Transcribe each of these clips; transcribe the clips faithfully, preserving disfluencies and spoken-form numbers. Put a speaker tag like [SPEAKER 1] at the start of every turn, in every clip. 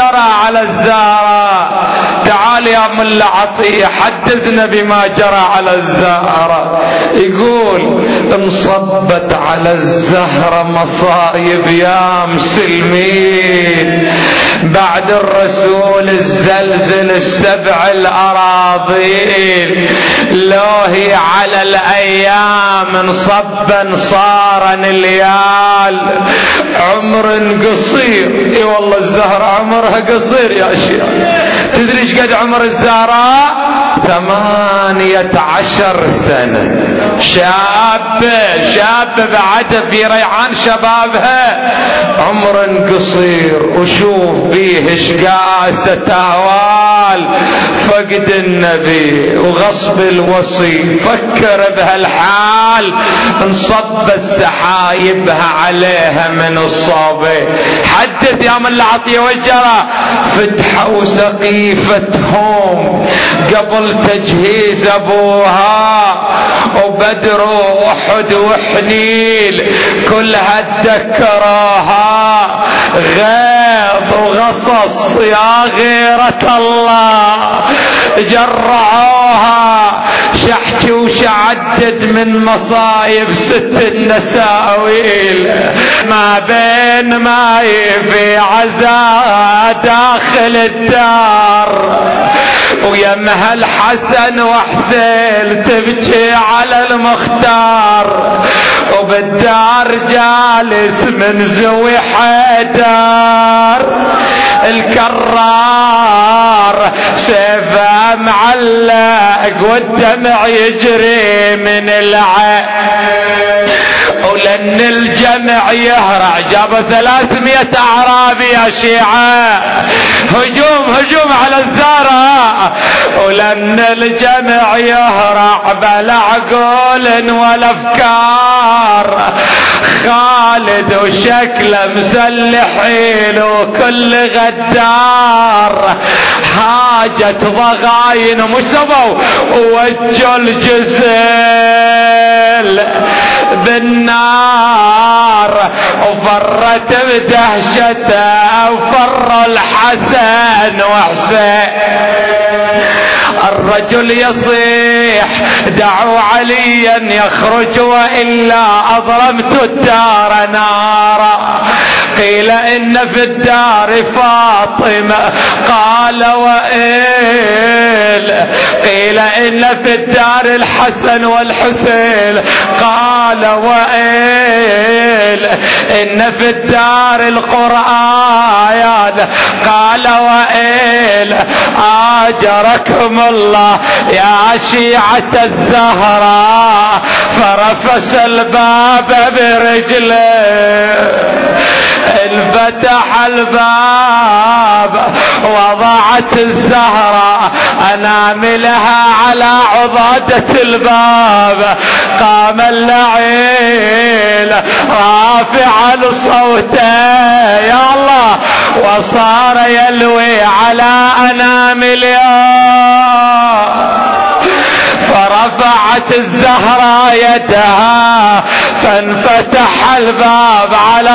[SPEAKER 1] جرى على الزهراء. تعال يا ملا عطية حدثنا بما جرى على الزهراء. يقول انصبت على الزهرة مصايب يا مسلمين، بعد الرسول الزلزل السبع الأراضين، لو هي على الأيام انصبا صار نليال. عمر قصير، اي والله الزهرة عمرها قصير يا شيخ. تدري ايش قد عمر الزهراء؟ ثمانية عشر سنة. شابة شابة بعد في ريعان شبابها، عمر قصير. وشوف بيه شقاسة اهوال، فقد النبي وغصب الوصي، فكر بهالحال، انصبت سحايبها عليها من الصابي. حدث يا من العطية والجرى. فتحوا سقيفتهم قبل تجهيز ابوها، وبدر واحد وحنيل كلها تذكروها. غيظ وغصص يا غيرة الله، جرعوها شحكي وشعدد من مصايب ست النساويل. ما بين ماي في عزاء داخل الدار، ويمها الحسن وحسين تبكي على المختار، وبالدار جالس من زوي حيدر الكرار، سيفه معلق والدمع يجري من العين. ولن الجمع يهرع، جاب ثلاثمية اعرابي يا شيعة، هجوم هجوم على الزهراء. ولن الجمع يهرع بلا عقول ولا افكار، خالد وشكله مسلحين وكل غدار، حاجة ضغاين مشبوا ووجوا الجزيل بالنار، وفرت بدهشته وفر الحسن وحسين. الرجل يصيح دعوا عليا يخرج وإلا أضرمت الدار نارا. قيل إن في الدار فاطمة قال وإل، قيل إن في الدار الحسن والحسين قال وإل، إن في الدار القرآن قال وإل. آجركم الله يا شيعة الزهراء، فرفس الباب برجله، انفتح الباب وضعت الزهراء أناملها على عضادة الباب. قام اللعين رافعا صوته يا الله، وصار يلوي على أناملها. فرفعت الزهراء يدها فانفتح الباب على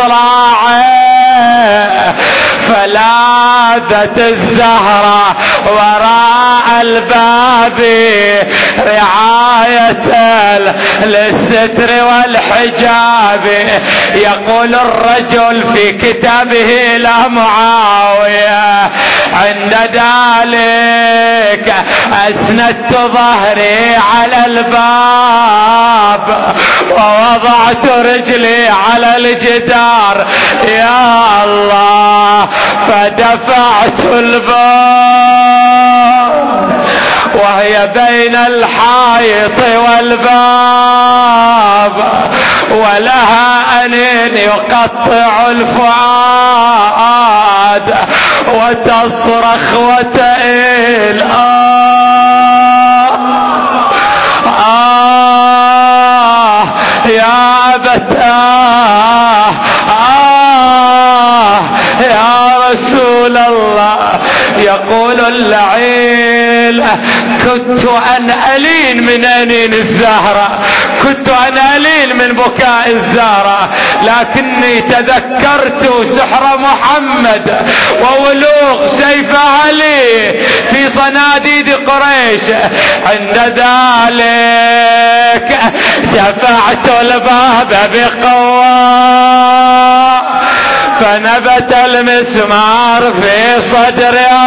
[SPEAKER 1] مصراعه، فلاذت الزهراء وراء الباب رعاية للستر والحجاب. يقول الرجل في كتابه لا معاوية عند ذلك أسندت ظهري على الباب ووضعت رجلي على الجدار يا الله، فدفعت الباب وهي بين الحائط والباب، ولها أنين يقطع الفؤاد وتصرخ وتئل آه آه يا أبتاه آه يا رسول الله. يقول اللعين كنت أن ألين من أنين الزهرة، كنت أن ألين من بكاء الزهرة، لكني تذكرت سحر محمد وولوغ سيف علي في صناديد قريش. عند ذلك دفعت الباب بقوة فنبت المسمار في صدرها.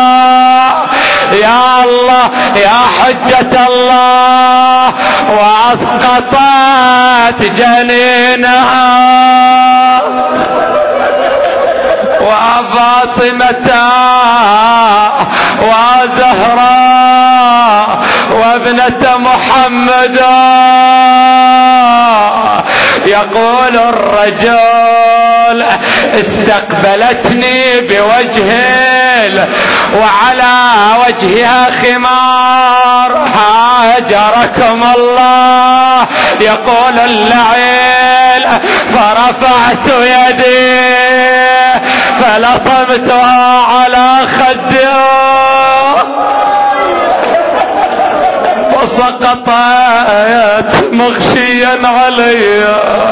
[SPEAKER 1] يا الله يا حجة الله، وأسقطت جنينها وفاطمة وزهراء وابنة محمد. يقول الرجل استقبلتني بوجه وعلى وجهها خمار، هاجركم الله. يقول اللعين فرفعت يدي فلطمتها على خدها وسقطت مغشيا علي.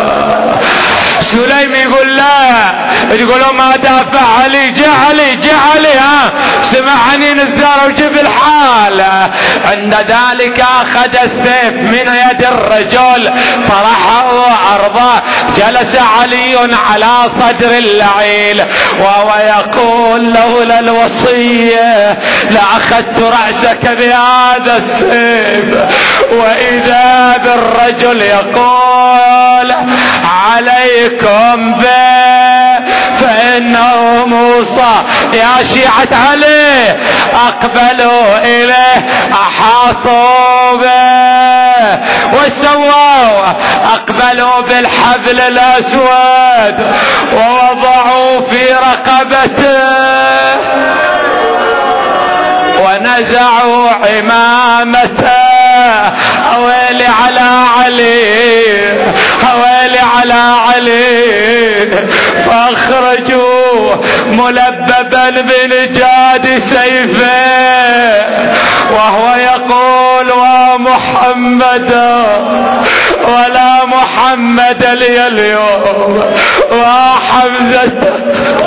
[SPEAKER 1] سليم يقول لا، يقولوا ما دافع علي، جعلي جعلي ها سمعني نزار وجب الحالة. عند ذلك اخذ السيف من يد الرجل طرحه ارضه، جلس علي على صدر اللعين وهو يقول لولا الوصية لأخذت رأسك بهذا السيف. وإذا بالرجل يقول عليكم به فإنه موسى. يا شيعة علي أقبلوا إليه أحاطوا به وسووا، أقبلوا بالحبل الأسود ووضعوا في رقبته ونزعوا عمامته. حوالي على علي، حوالي على علي، فاخرجوا ملببا بنجاد سيفه وهو يقول ومحمدا ولا محمد لي اليوم وحمزة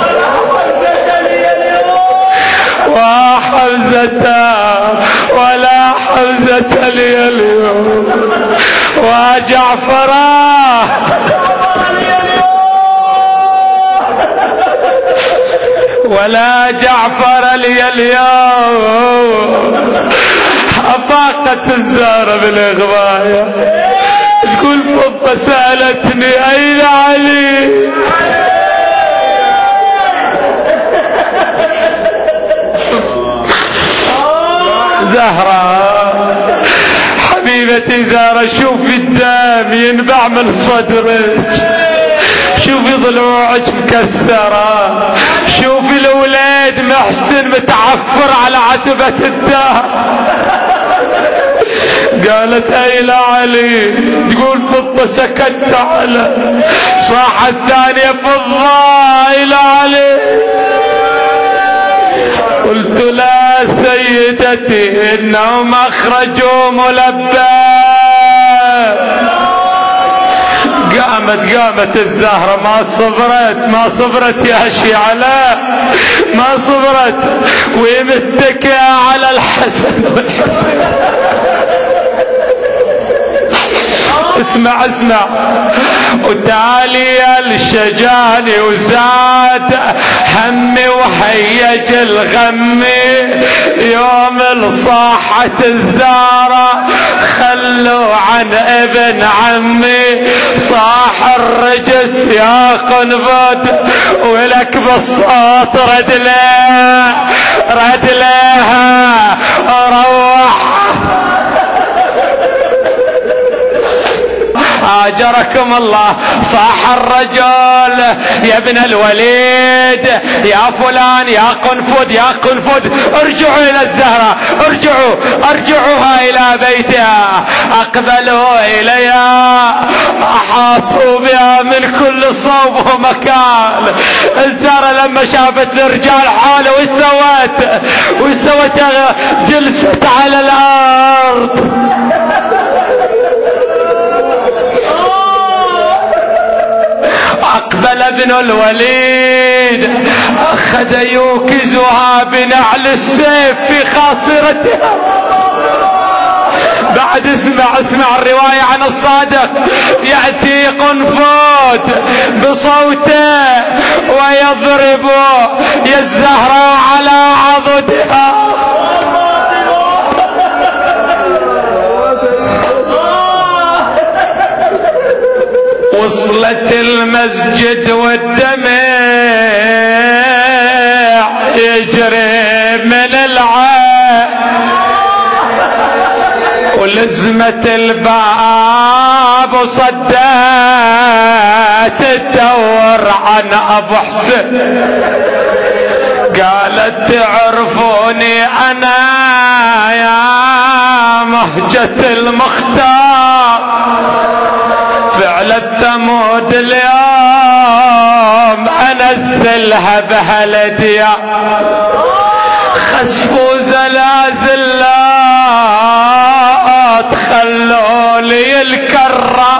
[SPEAKER 1] وحمزة ولا حمزة لي اليوم وجعفرا ولا جعفر لي اليوم. أفاقت الزهرة بالإغواية تقول فضة سألتني أين علي؟ زهرة حبيبتي زهرة، شوفي الدم ينبع من صدرك، شوفي ضلوعك مكسرة، شوفي الأولاد محسن متعفر على عتبة الدار. قالت أين علي؟ تقول فضة سكت على صاحة ثانية فضة أين علي؟ قلت لا سيدتي إنهم أخرجوا ملبى. قامت قامت الزهرة ما صبرت ما صبرت يا شيعة، لا ما صبرت ومتكئة على الحسن والحسين. اسمع اسمع وتالي الشجاني وزاد همي وهيج الغم يوم الصاحة الزارة خلوا عن ابن عمي صاح الرجس يا قنبد ولك بالصوت رد له رد لها روح اجركم الله. صاح الرجل يا ابن الوليد يا فلان يا قنفذ يا قنفذ ارجعوا الى الزهرة، ارجعوا ارجعوها الى بيتها. اقبلوا اليها احاطوا بها من كل صوب ومكان. الزهرة لما شافت الرجال حاله وش سوت وش سوت؟ جلست على الارض. اقبل ابن الوليد اخذ يوكزها بنعل السيف في خاصرتها. بعد اسمع اسمع الرواية عن الصادق. يأتي قنفذ بصوته ويضرب يا الزهراء على عضدها. وصلت المسجد والدمع يجري من العين، ولزمة الباب وصدت تدور عن ابو حسين. قالت تعرفوني انا يا مهجة المختار، فعل الثمود اليوم انزلها بهالديار. خسف وزلازل لا تخلوا لي الكرة،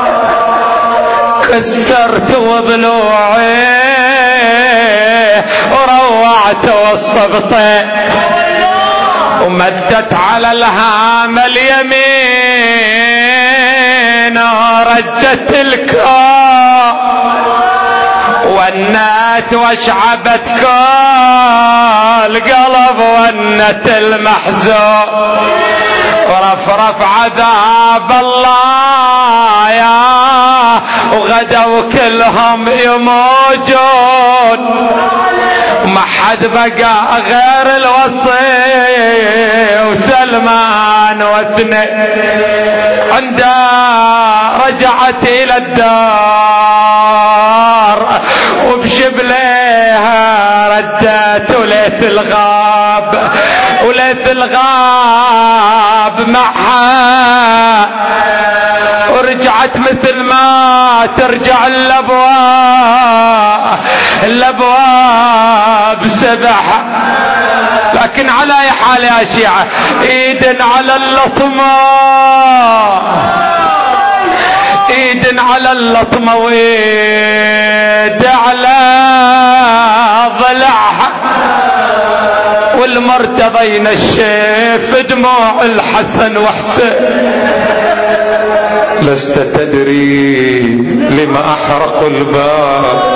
[SPEAKER 1] كسرت وضلوعي وروعت والصبطي، ومدت على الهام اليمين ورجت الكوع، ونت واشعبت كل قلب ونت المحزون، ورفرف عذاب الله يا وغدوا كلهم يموجون. ما حد بقى غير الوصي وسلمان واثنين. عندها رجعت الى الدار وبشبليها ردت وليث الغاب، وليث الغاب معها، ورجعت مثل ما ترجع الابواب الابواب سبحة. لكن على اي حال يا شيعة، ايد على اللطمة، ايد على اللطمة ويد على ضلعها، والمرتضين الشيف دموع الحسن وحسين. لست تدري لما احرق الباب